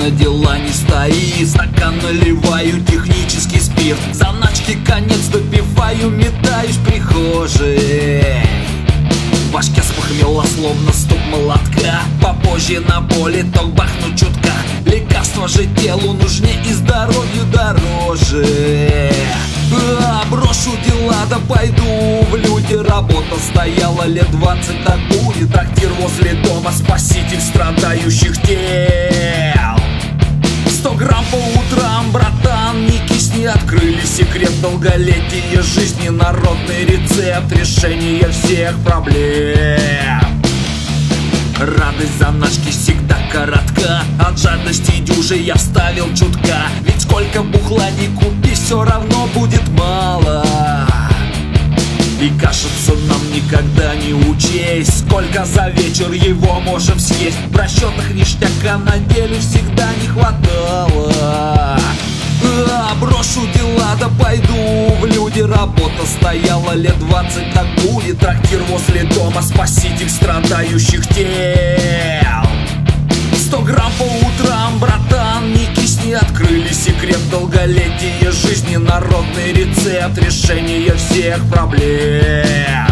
на дела не стоит. Стакан наливаю, технический спирт. Заначки конец допиваю, метаюсь в прихожей. В башке спохмела, словно стук молотка. Попозже на поле ток бахну чутка. Лекарства же телу нужнее и здоровью дороже. Брошу дела, да пойду в люди. Работа стояла лет 20, так будет. Трактир возле дома, спаситель страдающих тел. 100 грамм по утрам, братан, не кисни. Открыли секрет долголетия жизни. Народный рецепт решения всех проблем. Радость заначки всегда коротка. От жадности дюжи я вставил чутка. Ведь сколько бухла не купи, все равно будет мало. И кажется, нам никогда не учесть, сколько за вечер его можем съесть. В расчетах ништяка на деле всегда не хватало. Брошу дела, да пойду в люди. Работа стояла лет 20, так будет. Трактир возле дома, спаситель страдающих тел. 100 грамм по утрам, братан, не кисни. Открыли секрет долголетия жизни. Народный рецепт решения всех проблем.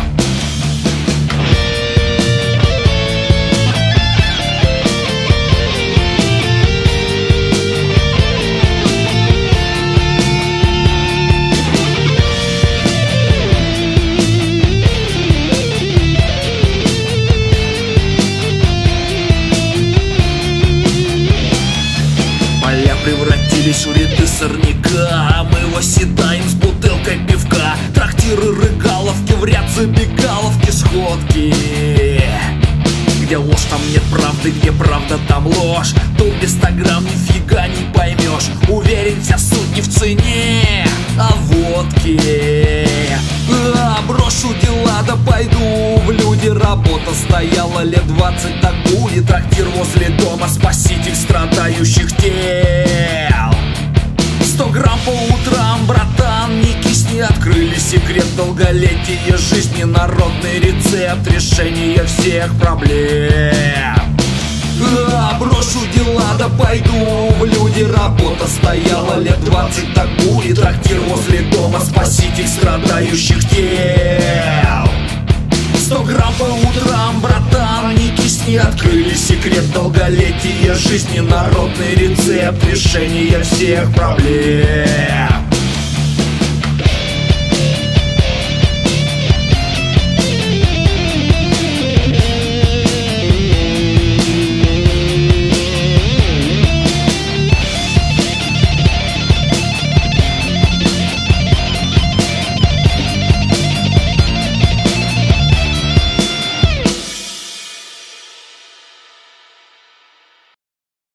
Превратились в ряды сорняка, мы восседаем с бутылкой пивка. Трактиры, рыгаловки, в ряд забегаловки, сходки. Где ложь, там нет правды, где правда, там ложь. Тут без 100 грамм нифига не поймешь. Уверен, вся суть не в цене, а в водке. Брошу дела, да пойду в люди. Работа стояла лет 20, так будет. Трактир возле дома, спаситель страдающих тел. 100 грамм по утрам, братан, не кисни. Открыли секрет долголетия жизни. Народный рецепт решения всех проблем. Брошу дела, да пойду в люди. Работа стояла лет 20, так будет. Трактир возле дома, спаситель страдающих тел. 100 грамм по утрам, братан, не кисни. Открыли секрет долголетия жизни. Народный рецепт решения всех проблем.